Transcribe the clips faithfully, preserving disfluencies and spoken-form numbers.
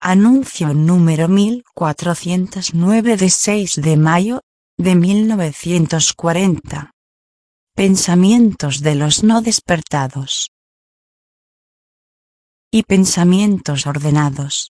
Anuncio número mil cuatrocientos nueve de seis de mayo de mil novecientos cuarenta. Pensamientos de los no despertados y pensamientos ordenados.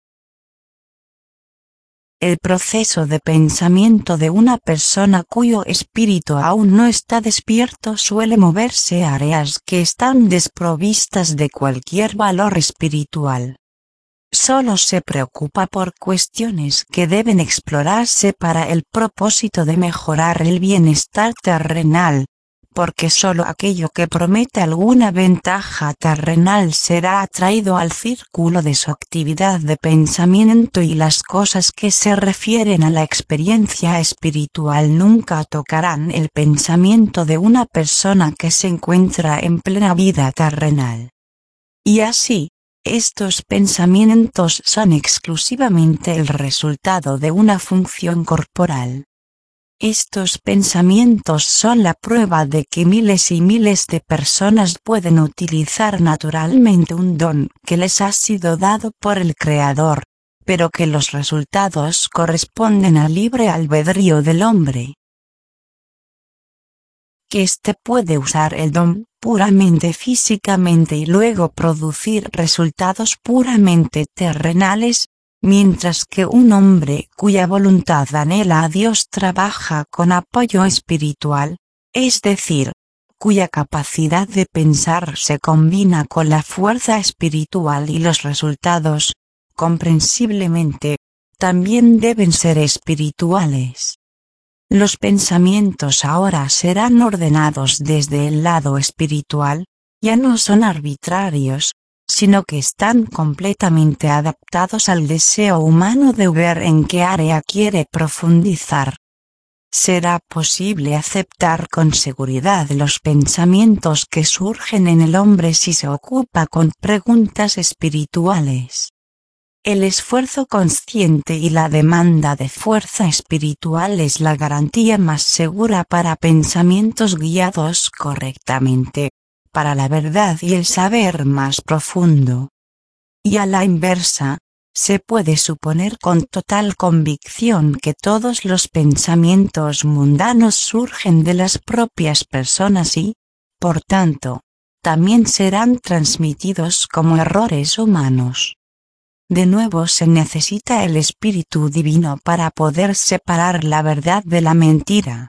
El proceso de pensamiento de una persona cuyo espíritu aún no está despierto suele moverse a áreas que están desprovistas de cualquier valor espiritual. Solo se preocupa por cuestiones que deben explorarse para el propósito de mejorar el bienestar terrenal, porque solo aquello que promete alguna ventaja terrenal será atraído al círculo de su actividad de pensamiento, y las cosas que se refieren a la experiencia espiritual nunca tocarán el pensamiento de una persona que se encuentra en plena vida terrenal. Y así, estos pensamientos son exclusivamente el resultado de una función corporal. Estos pensamientos son la prueba de que miles y miles de personas pueden utilizar naturalmente un don que les ha sido dado por el Creador, pero que los resultados corresponden al libre albedrío del hombre. Que éste puede usar el don puramente físicamente y luego producir resultados puramente terrenales, mientras que un hombre cuya voluntad anhela a Dios trabaja con apoyo espiritual, es decir, cuya capacidad de pensar se combina con la fuerza espiritual, y los resultados, comprensiblemente, también deben ser espirituales. Los pensamientos ahora serán ordenados desde el lado espiritual, ya no son arbitrarios, sino que están completamente adaptados al deseo humano de ver en qué área quiere profundizar. Será posible aceptar con seguridad los pensamientos que surgen en el hombre si se ocupa con preguntas espirituales. El esfuerzo consciente y la demanda de fuerza espiritual es la garantía más segura para pensamientos guiados correctamente, para la verdad y el saber más profundo. Y a la inversa, se puede suponer con total convicción que todos los pensamientos mundanos surgen de las propias personas y, por tanto, también serán transmitidos como errores humanos. De nuevo se necesita el Espíritu Divino para poder separar la verdad de la mentira.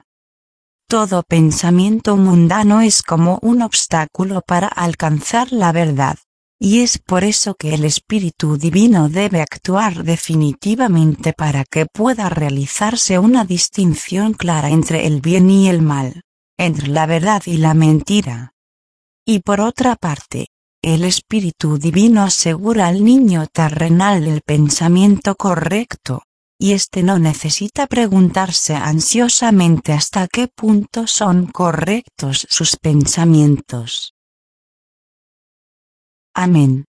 Todo pensamiento mundano es como un obstáculo para alcanzar la verdad, y es por eso que el Espíritu Divino debe actuar definitivamente para que pueda realizarse una distinción clara entre el bien y el mal, entre la verdad y la mentira. Y por otra parte, el Espíritu Divino asegura al niño terrenal el pensamiento correcto, y éste no necesita preguntarse ansiosamente hasta qué punto son correctos sus pensamientos. Amén.